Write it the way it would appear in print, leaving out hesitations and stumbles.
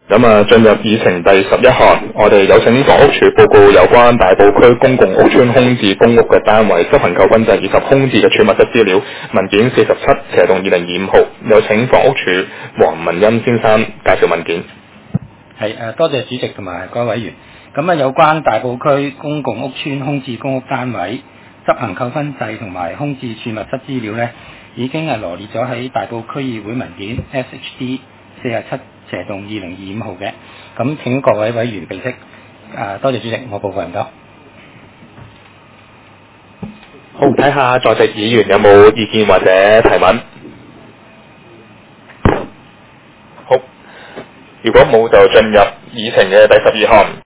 進入議程第11項，我哋有請房屋署報告有關大埔區公共屋邨空置公屋嘅單位執行扣分制以及空置嘅儲物質資料文件47，斜動2025號。有請房屋署黃文欣先生介紹文件。 多謝主席同埋各位委員。有關大埔區公共屋邨空置公屋單位執行扣分制同埋空置儲物質資料呢，已經羅列咗喺大埔區議會文件 SHD 47斜動2025號嘅。咁請各位委員備悉。多謝主席，我報告唔該。 好，睇下在席議員有冇意見或者提問。好，如果冇就進入議程嘅第12項。